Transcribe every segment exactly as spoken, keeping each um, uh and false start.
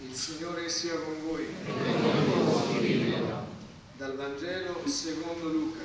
Il Signore sia con voi. Dal Vangelo secondo Luca.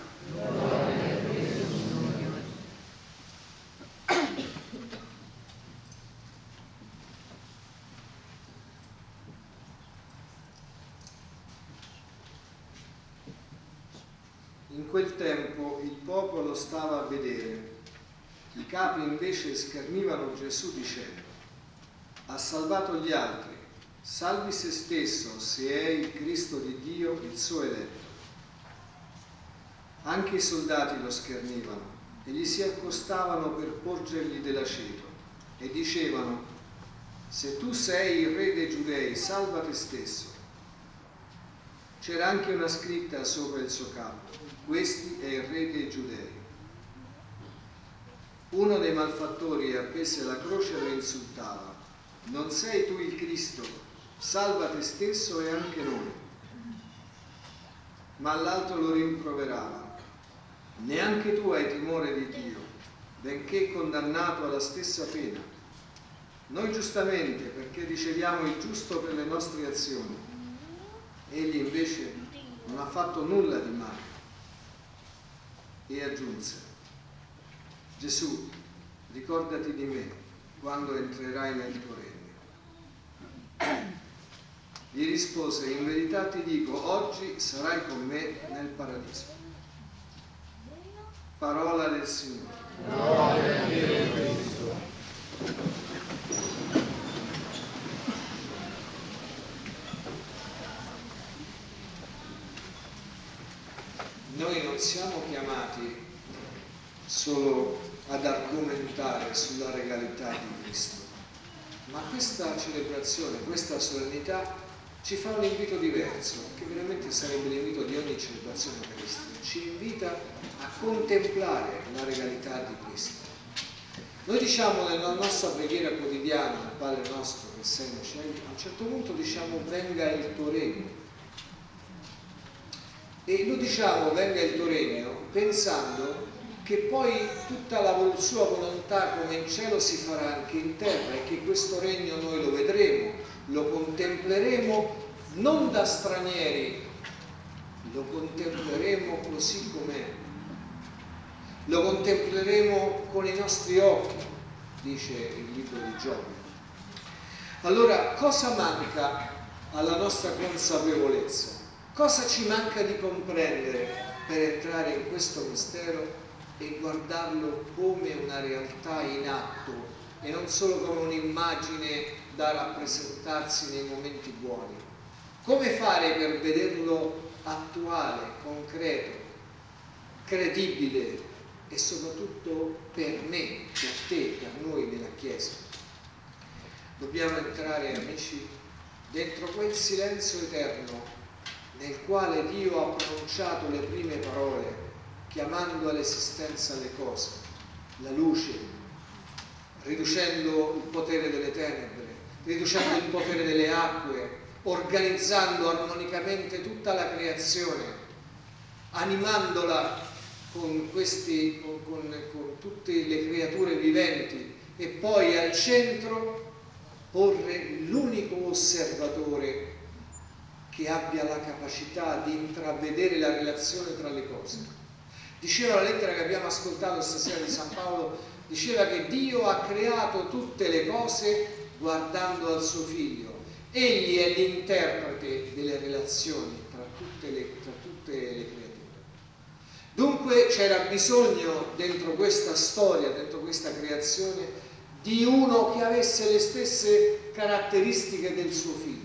In quel tempo il popolo stava a vedere. I capi invece schernivano Gesù dicendo: ha salvato gli altri, salvi se stesso se è il Cristo di Dio, il suo eletto. Anche i soldati lo schernivano e gli si accostavano per porgergli dell'aceto e dicevano: se tu sei il re dei Giudei, salva te stesso. C'era anche una scritta sopra il suo capo: questi è il re dei Giudei. Uno dei malfattori appesi alla croce lo insultava: non sei tu il Cristo? Salva te stesso e anche noi. Ma l'altro lo rimproverava: neanche tu hai timore di Dio, benché condannato alla stessa pena. Noi giustamente, perché riceviamo il giusto per le nostre azioni. Egli invece non ha fatto nulla di male. E aggiunse: Gesù, ricordati di me quando entrerai nel tuo regno. Gli rispose: in verità ti dico, oggi sarai con me nel paradiso. Parola del Signore. Gloria a te, Cristo. Noi non siamo chiamati solo ad argomentare sulla regalità di Cristo, ma questa celebrazione, questa solennità ci fa un invito diverso, che veramente sarebbe l'invito di ogni celebrazione eucaristica. Ci invita a contemplare la regalità di Cristo. Noi diciamo nella nostra preghiera quotidiana, al Padre nostro che sei nei cieli, a un certo punto diciamo: venga il tuo regno. E lo diciamo: venga il tuo regno, pensando che poi tutta la sua volontà come in cielo si farà anche in terra, e che questo regno noi lo vedremo, lo contempleremo non da stranieri, lo contempleremo così com'è, lo contempleremo con i nostri occhi, dice il libro di Giobbe. Allora, cosa manca alla nostra consapevolezza? Cosa ci manca di comprendere per entrare in questo mistero e guardarlo come una realtà in atto e non solo come un'immagine da rappresentarsi nei momenti buoni? Come fare per vederlo attuale, concreto, credibile e soprattutto per me, per te, per noi nella Chiesa? Dobbiamo entrare, amici, dentro quel silenzio eterno nel quale Dio ha pronunciato le prime parole, chiamando all'esistenza le cose, la luce, riducendo il potere delle tenebre, riducendo il potere delle acque, organizzando armonicamente tutta la creazione, animandola con, questi, con, con, con tutte le creature viventi, e poi al centro porre l'unico osservatore che abbia la capacità di intravedere la relazione tra le cose. Diceva la lettera che abbiamo ascoltato stasera di San Paolo, diceva che Dio ha creato tutte le cose guardando al suo Figlio. Egli è l'interprete delle relazioni tra tutte le, tra tutte le creature. Dunque c'era bisogno dentro questa storia, dentro questa creazione, di uno che avesse le stesse caratteristiche del suo Figlio.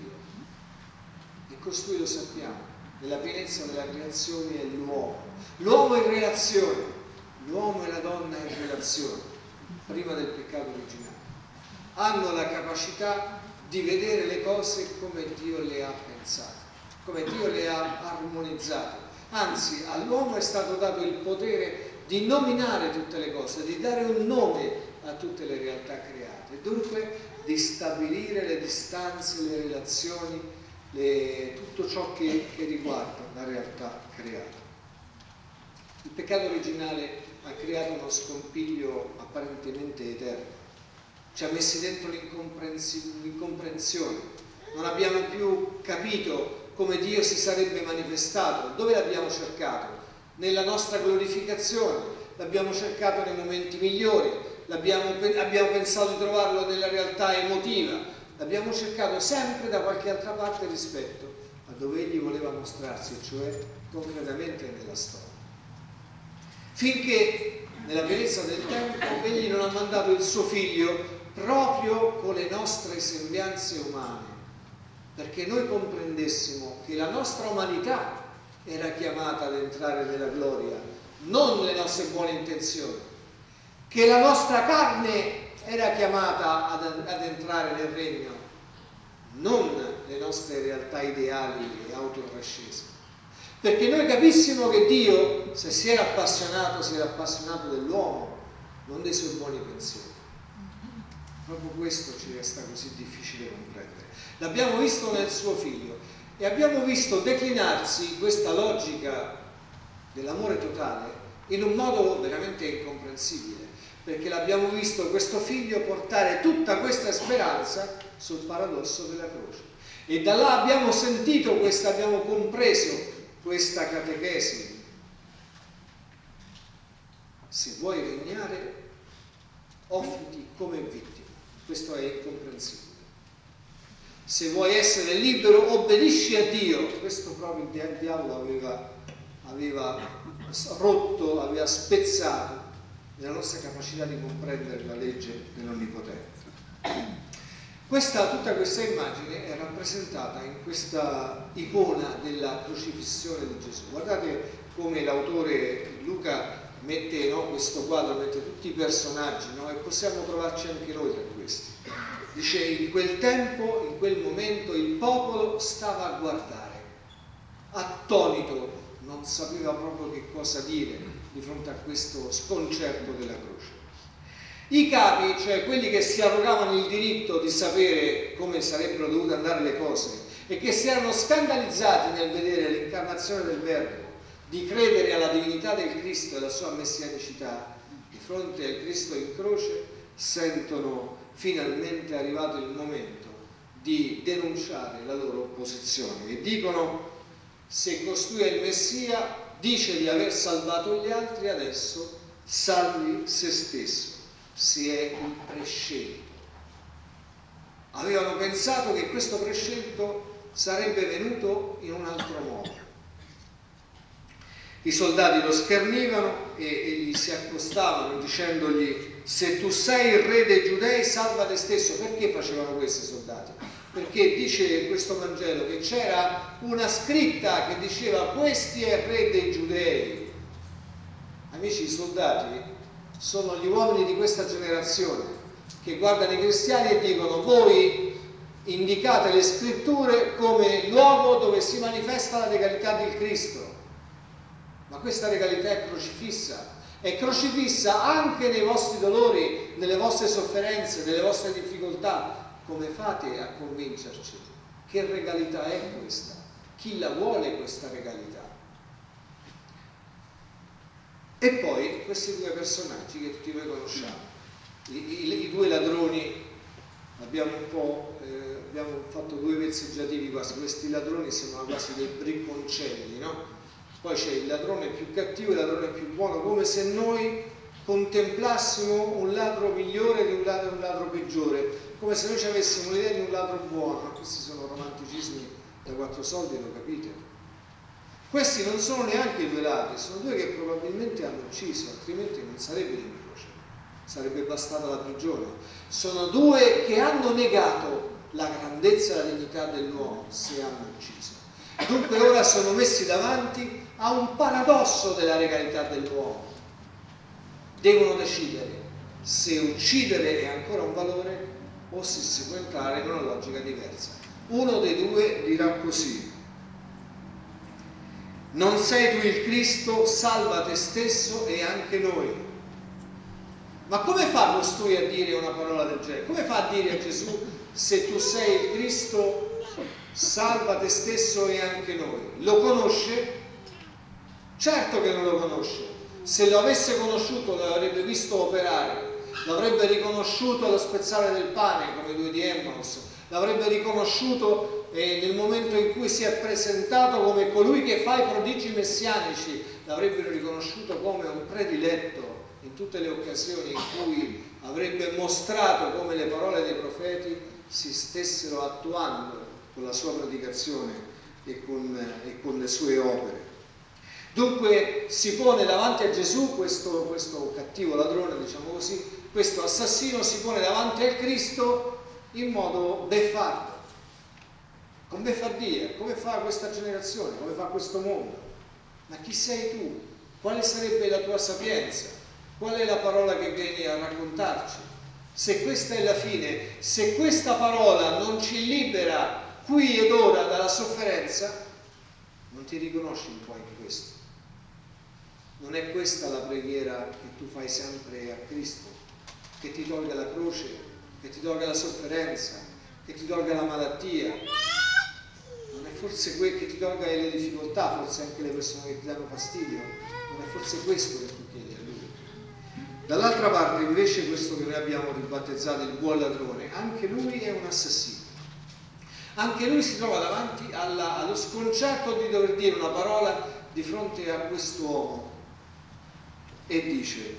E costui, lo sappiamo, nella pienezza della creazione è l'uomo. L'uomo in relazione, l'uomo e la donna in relazione, prima del peccato originale. Hanno la capacità di vedere le cose come Dio le ha pensate, come Dio le ha armonizzate. Anzi, all'uomo è stato dato il potere di nominare tutte le cose, di dare un nome a tutte le realtà create, dunque di stabilire le distanze, le relazioni, le, tutto ciò che, che riguarda la realtà creata. Il peccato originale ha creato uno scompiglio apparentemente eterno, ci ha messi dentro l'incomprensione, non abbiamo più capito come Dio si sarebbe manifestato. Dove l'abbiamo cercato? Nella nostra glorificazione, l'abbiamo cercato nei momenti migliori, l'abbiamo, abbiamo pensato di trovarlo nella realtà emotiva, l'abbiamo cercato sempre da qualche altra parte rispetto a dove Egli voleva mostrarsi, cioè concretamente nella storia. Finché nella pienezza del tempo Egli non ha mandato il suo Figlio proprio con le nostre sembianze umane, perché noi comprendessimo che la nostra umanità era chiamata ad entrare nella gloria, non le nostre buone intenzioni, che la nostra carne era chiamata ad, ad entrare nel regno, non le nostre realtà ideali e autorascese. Perché noi capissimo che Dio, se si era appassionato, si era appassionato dell'uomo, non dei suoi buoni pensieri. Proprio questo ci resta così difficile comprendere. L'abbiamo visto nel suo Figlio e abbiamo visto declinarsi questa logica dell'amore totale in un modo veramente incomprensibile, perché l'abbiamo visto questo Figlio portare tutta questa speranza sul paradosso della croce. E da là abbiamo sentito questa, abbiamo compreso questa catechesi. Se vuoi regnare, offriti come vittima. Questo è incomprensibile. Se vuoi essere libero, obbedisci a Dio. Questo proprio il diavolo aveva, aveva rotto, aveva spezzato nella nostra capacità di comprendere la legge dell'Onnipotente. Questa, tutta questa immagine è rappresentata in questa icona della crocifissione di Gesù. Guardate come l'autore Luca mette, no, questo quadro, mette tutti i personaggi, no, e possiamo trovarci anche noi tra questi. Dice, in quel tempo, in quel momento, il popolo stava a guardare, attonito, non sapeva proprio che cosa dire di fronte a questo sconcerto della croce. I capi, cioè quelli che si arrogavano il diritto di sapere come sarebbero dovute andare le cose e che si erano scandalizzati nel vedere l'incarnazione del Verbo, di credere alla divinità del Cristo e alla sua messianicità, di fronte al Cristo in croce, sentono finalmente arrivato il momento di denunciare la loro opposizione e dicono: se costui è il Messia, dice di aver salvato gli altri, adesso salvi se stesso, se è il prescelto. Avevano pensato che questo prescelto sarebbe venuto in un altro modo. I soldati lo schernivano e, e gli si accostavano dicendogli: se tu sei il re dei Giudei, salva te stesso. Perché facevano questo i soldati? Perché dice questo Vangelo che c'era una scritta che diceva: questi è il re dei Giudei. Amici, i soldati sono gli uomini di questa generazione che guardano i cristiani e dicono: voi indicate le scritture come luogo dove si manifesta la legalità di Cristo. Ma questa legalità è crocifissa, è crocifissa anche nei vostri dolori, nelle vostre sofferenze, nelle vostre difficoltà. Come fate a convincerci? Che regalità è questa? Chi la vuole questa regalità? E poi questi due personaggi che tutti noi conosciamo, i, i, i due ladroni, abbiamo un po' eh, abbiamo fatto due vezzeggiativi quasi, questi ladroni sembrano quasi dei bricconcelli, no? Poi c'è il ladrone più cattivo e il ladrone più buono, come se noi contemplassimo un ladro migliore di un ladro, un ladro peggiore, come se noi ci avessimo l'idea di un ladro buono. Questi sono romanticismi da quattro soldi, lo capite? Questi non sono neanche due ladri, sono due che probabilmente hanno ucciso, altrimenti non sarebbero in croce, sarebbe bastata la prigione. Sono due che hanno negato la grandezza e la dignità dell'uomo se hanno ucciso. Dunque ora sono messi davanti a un paradosso della regalità dell'uomo. Devono decidere se uccidere è ancora un valore o se si può entrare in una logica diversa. Uno dei due dirà così: non sei tu il Cristo, salva te stesso e anche noi. Ma come fa costui a dire una parola del genere? Come fa a dire a Gesù: se tu sei il Cristo, salva te stesso e anche noi? Lo conosce? Certo che non lo conosce. Se lo avesse conosciuto lo avrebbe visto operare, lo avrebbe riconosciuto allo spezzare del pane come i due di Emmaus, l'avrebbe riconosciuto eh, nel momento in cui si è presentato come colui che fa i prodigi messianici, l'avrebbero riconosciuto come un prediletto in tutte le occasioni in cui avrebbe mostrato come le parole dei profeti si stessero attuando con la sua predicazione e con, e con le sue opere. Dunque si pone davanti a Gesù questo, questo cattivo ladrone, diciamo così, questo assassino si pone davanti al Cristo in modo beffardo, con beffardia, come fa questa generazione, come fa questo mondo. Ma chi sei tu? Quale sarebbe la tua sapienza? Qual è la parola che vieni a raccontarci? Se questa è la fine, se questa parola non ci libera qui ed ora dalla sofferenza, non ti riconosci un po' in questo? Non è questa la preghiera che tu fai sempre a Cristo, che ti tolga la croce, che ti tolga la sofferenza, che ti tolga la malattia? Non è forse que- che ti tolga le difficoltà, forse anche le persone che ti danno fastidio? Non è forse questo che tu chiedi a Lui? Dall'altra parte invece questo che noi abbiamo ribattezzato il buon ladrone, anche lui è un assassino. Anche lui si trova davanti alla, allo sconcerto di dover dire una parola di fronte a quest'uomo e dice: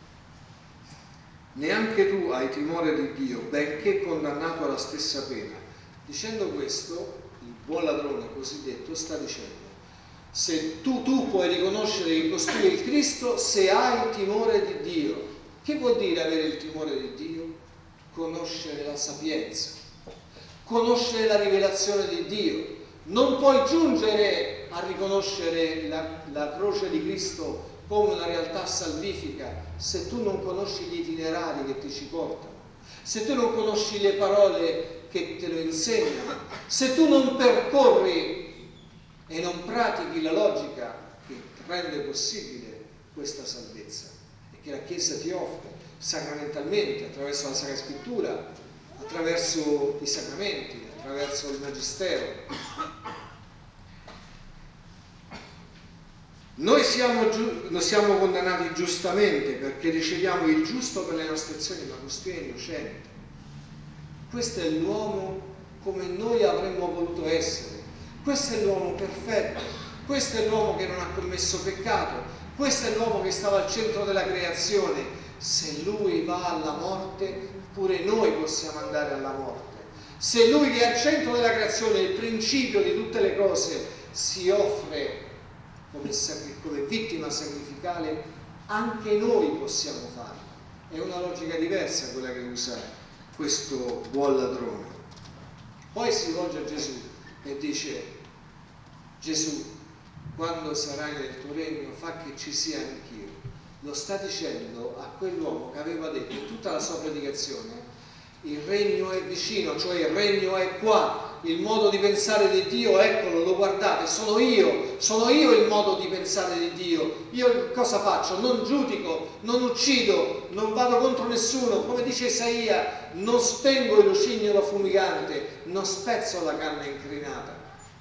neanche tu hai timore di Dio, benché condannato alla stessa pena. Dicendo questo, il buon ladrone cosiddetto sta dicendo: se tu, tu puoi riconoscere che costui è il Cristo se hai timore di Dio. Che vuol dire avere il timore di Dio? Conoscere la sapienza, conoscere la rivelazione di Dio. Non puoi giungere a riconoscere la, la croce di Cristo come una realtà salvifica se tu non conosci gli itinerari che ti ci portano, se tu non conosci le parole che te lo insegnano, se tu non percorri e non pratichi la logica che rende possibile questa salvezza e che la Chiesa ti offre sacramentalmente attraverso la Sacra Scrittura, attraverso i sacramenti, attraverso il Magistero. Noi siamo, giu- noi siamo condannati giustamente perché riceviamo il giusto per le nostre azioni, ma costui è innocente. Questo è l'uomo come noi avremmo voluto essere. Questo è l'uomo perfetto. Questo è l'uomo che non ha commesso peccato. Questo è l'uomo che stava al centro della creazione. Se lui va alla morte, pure noi possiamo andare alla morte. Se lui che è al centro della creazione, il principio di tutte le cose, si offre come, sacri- come vittima sacrificale, anche noi possiamo farlo. È una logica diversa quella che usa questo buon ladrone. Poi si rivolge a Gesù e dice: Gesù, quando sarai nel tuo regno, fa che ci sia anch'io. Lo sta dicendo a quell'uomo che aveva detto in tutta la sua predicazione: il regno è vicino, cioè il regno è qua. Il modo di pensare di Dio, eccolo, lo guardate, sono io, sono io il modo di pensare di Dio. Io cosa faccio? Non giudico, non uccido, non vado contro nessuno. Come dice Isaia, non spengo il lucignolo fumigante, non spezzo la canna incrinata.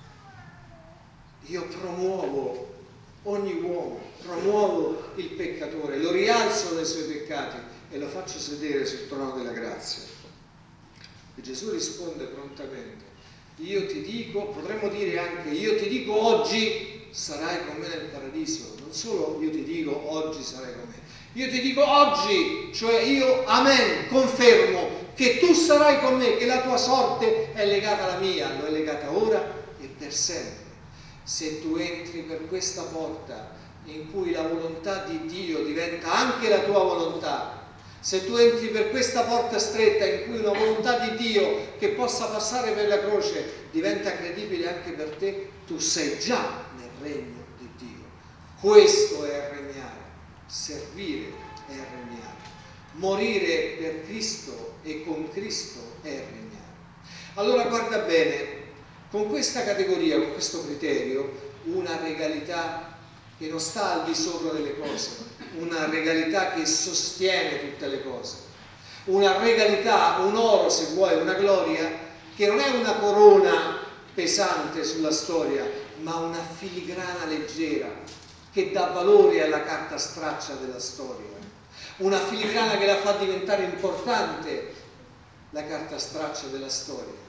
Io promuovo ogni uomo, promuovo il peccatore, lo rialzo dai suoi peccati e lo faccio sedere sul trono della grazia. E Gesù risponde prontamente: io ti dico, potremmo dire anche, io ti dico oggi sarai con me nel paradiso. Non solo io ti dico oggi sarai con me, io ti dico oggi, cioè io, amen, confermo che tu sarai con me, che la tua sorte è legata alla mia, lo è legata ora e per sempre. Se tu entri per questa porta in cui la volontà di Dio diventa anche la tua volontà, se tu entri per questa porta stretta in cui una volontà di Dio che possa passare per la croce diventa credibile anche per te, tu sei già nel regno di Dio. Questo è regnare, servire è regnare, morire per Cristo e con Cristo è regnare. Allora guarda bene, con questa categoria, con questo criterio, una regalità che non sta al di sopra delle cose, una regalità che sostiene tutte le cose, una regalità, un oro se vuoi, una gloria, che non è una corona pesante sulla storia, ma una filigrana leggera che dà valore alla carta straccia della storia, una filigrana che la fa diventare importante, la carta straccia della storia.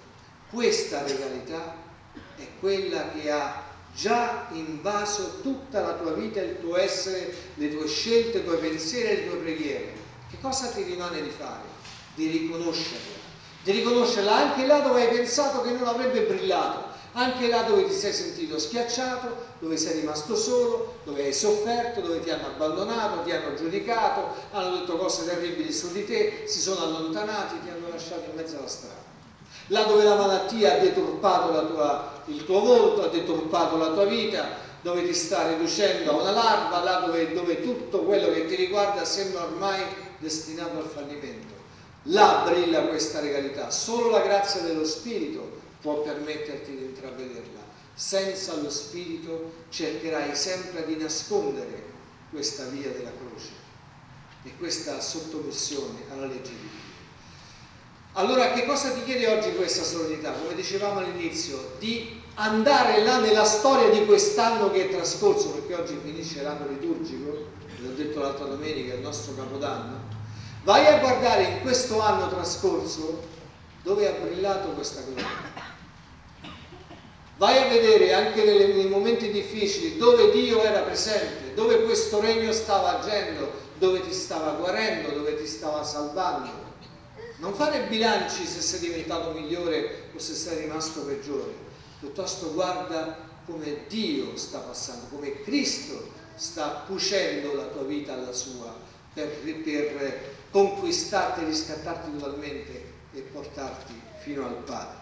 Questa regalità è quella che ha già invaso tutta la tua vita, il tuo essere, le tue scelte, i tuoi pensieri e le tue preghiere. Che cosa ti rimane di fare? Di riconoscerla. Di riconoscerla anche là dove hai pensato che non avrebbe brillato, anche là dove ti sei sentito schiacciato, dove sei rimasto solo, dove hai sofferto, dove ti hanno abbandonato, ti hanno giudicato, hanno detto cose terribili su di te, si sono allontanati, ti hanno lasciato in mezzo alla strada. Là dove la malattia ha deturpato la tua, il tuo volto, ha deturpato la tua vita, dove ti sta riducendo a una larva, là dove, dove tutto quello che ti riguarda sembra ormai destinato al fallimento. Là brilla questa regalità. Solo la grazia dello Spirito può permetterti di intravederla. Senza lo Spirito cercherai sempre di nascondere questa via della croce e questa sottomissione alla legge di Dio. Allora, che cosa ti chiede oggi questa solennità? Come dicevamo all'inizio, di andare là nella storia di quest'anno che è trascorso, perché oggi finisce l'anno liturgico, ve l'ho detto l'altra domenica, è il nostro Capodanno. Vai a guardare in questo anno trascorso dove ha brillato questa gloria. Vai a vedere anche nei, nei momenti difficili dove Dio era presente, dove questo regno stava agendo, dove ti stava guarendo, dove ti stava salvando. Non fare bilanci se sei diventato migliore o se sei rimasto peggiore, piuttosto guarda come Dio sta passando, come Cristo sta cucendo la tua vita alla sua per, per conquistarti, riscattarti totalmente e portarti fino al Padre.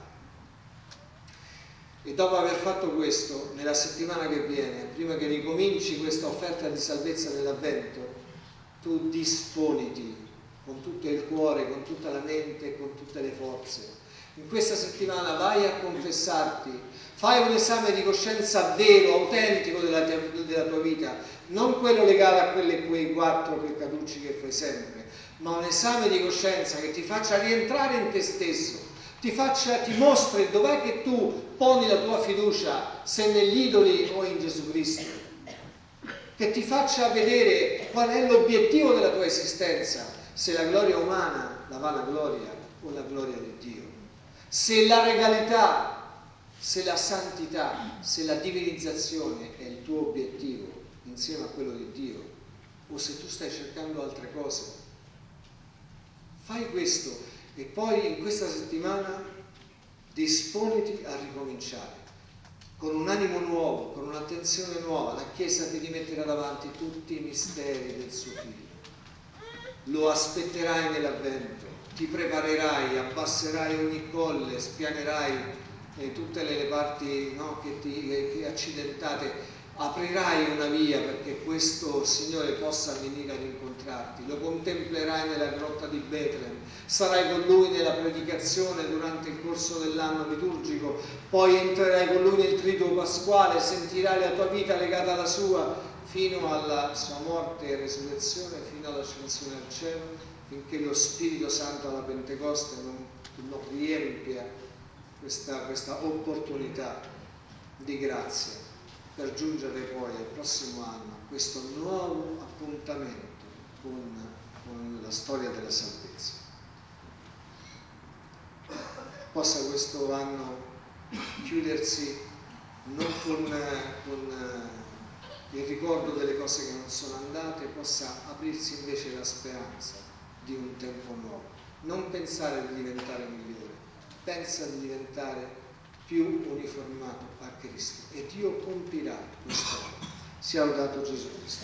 E dopo aver fatto questo, nella settimana che viene, prima che ricominci questa offerta di salvezza dell'Avvento, tu disponiti con tutto il cuore, con tutta la mente e con tutte le forze. In questa settimana vai a confessarti, fai un esame di coscienza vero, autentico della, te, della tua vita, non quello legato a quelle, quei quattro peccatucci che fai sempre, ma un esame di coscienza che ti faccia rientrare in te stesso, ti faccia, ti mostri dov'è che tu poni la tua fiducia, se negli idoli o in Gesù Cristo, che ti faccia vedere qual è l'obiettivo della tua esistenza, se la gloria umana, la vana gloria o la gloria di Dio, se la regalità, se la santità, se la divinizzazione è il tuo obiettivo insieme a quello di Dio, o se tu stai cercando altre cose. Fai questo e poi in questa settimana disponiti a ricominciare con un animo nuovo, con un'attenzione nuova. La Chiesa ti rimetterà davanti tutti i misteri del suo Figlio. Lo aspetterai nell'Avvento, ti preparerai, abbasserai ogni colle, spianerai eh, tutte le parti no, che, ti, che, che accidentate, aprirai una via perché questo Signore possa venire ad incontrarti, lo contemplerai nella grotta di Betlem, sarai con Lui nella predicazione durante il corso dell'anno liturgico, poi entrerai con Lui nel triduo pasquale, sentirai la tua vita legata alla sua, fino alla sua morte e resurrezione, fino all'ascensione al cielo, finché lo Spirito Santo alla Pentecoste non, non riempia questa, questa opportunità di grazia per giungere poi al prossimo anno a questo nuovo appuntamento con, con la storia della salvezza. Possa questo anno chiudersi non con, con il ricordo delle cose che non sono andate, possa aprirsi invece la speranza di un tempo nuovo. Non pensare di diventare migliore, pensa di diventare più uniformato a Cristo e Dio compirà questo. Sia lodato Gesù Cristo.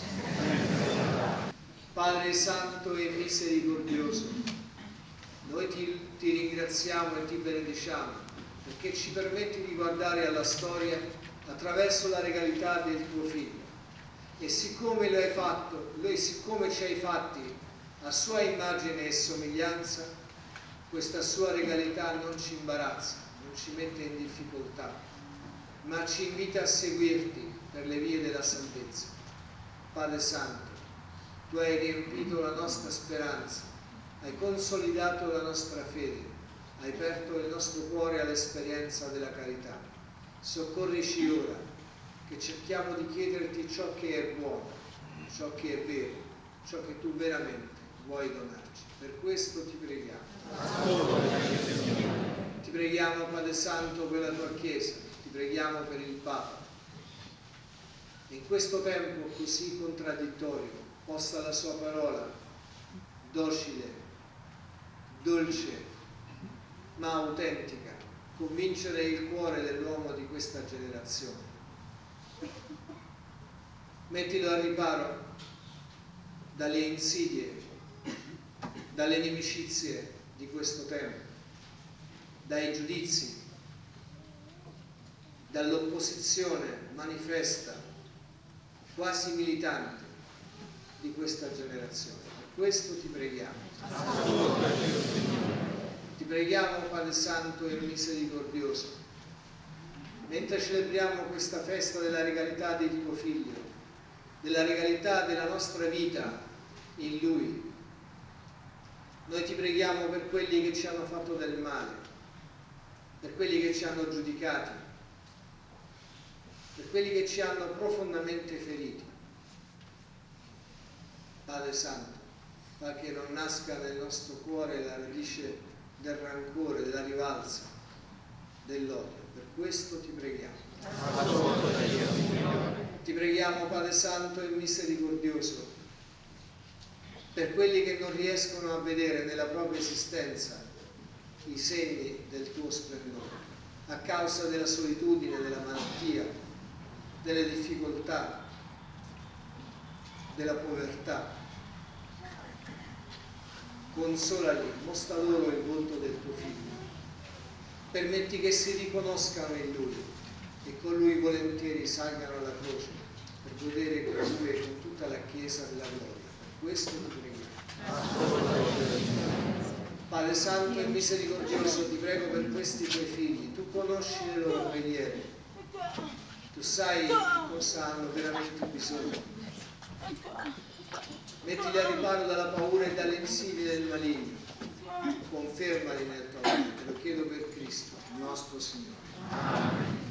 Padre Santo e misericordioso, noi ti, ti ringraziamo e ti benediciamo perché ci permetti di guardare alla storia attraverso la regalità del tuo Figlio. E siccome lo hai fatto, e siccome ci hai fatti a sua immagine e somiglianza, questa sua regalità non ci imbarazza, non ci mette in difficoltà, ma ci invita a seguirti per le vie della salvezza. Padre Santo, tu hai riempito la nostra speranza, hai consolidato la nostra fede, hai aperto il nostro cuore all'esperienza della carità. Soccorrici ora, che cerchiamo di chiederti ciò che è buono, ciò che è vero, ciò che tu veramente vuoi donarci. Per questo ti preghiamo. Ti preghiamo, Padre Santo, per la tua Chiesa, ti preghiamo per il Papa. In questo tempo così contraddittorio, possa la sua parola, docile, dolce, ma autentica, convincere il cuore dell'uomo di questa generazione. Mettilo al riparo dalle insidie, dalle nimicizie di questo tempo, dai giudizi, dall'opposizione manifesta, quasi militante, di questa generazione. Per questo ti preghiamo. Ti preghiamo, Padre Santo e misericordioso, mentre celebriamo questa festa della regalità di tuo Figlio, della regalità della nostra vita in Lui, noi ti preghiamo per quelli che ci hanno fatto del male, per quelli che ci hanno giudicati, per quelli che ci hanno profondamente feriti. Padre Santo, fa che non nasca nel nostro cuore la radice del rancore, della rivalsa, dell'odio. Per questo ti preghiamo. Ti preghiamo, Padre Santo e misericordioso, per quelli che non riescono a vedere nella propria esistenza i segni del tuo splendore, a causa della solitudine, della malattia, delle difficoltà, della povertà. Consolali, mostra loro il volto del tuo Figlio. Permetti che si riconoscano in Lui e con Lui volentieri salgano alla croce per godere con Lui e con tutta la Chiesa della gloria. Per questo ti preghiamo. Padre Santo e misericordioso, ti prego per questi tuoi figli. Tu conosci le loro preghiere. Tu sai di cosa hanno veramente bisogno. Mettili a riparo dalla paura e dalle insidie del maligno. Confermali nel tuo amore. Te lo chiedo per Cristo, nostro Signore.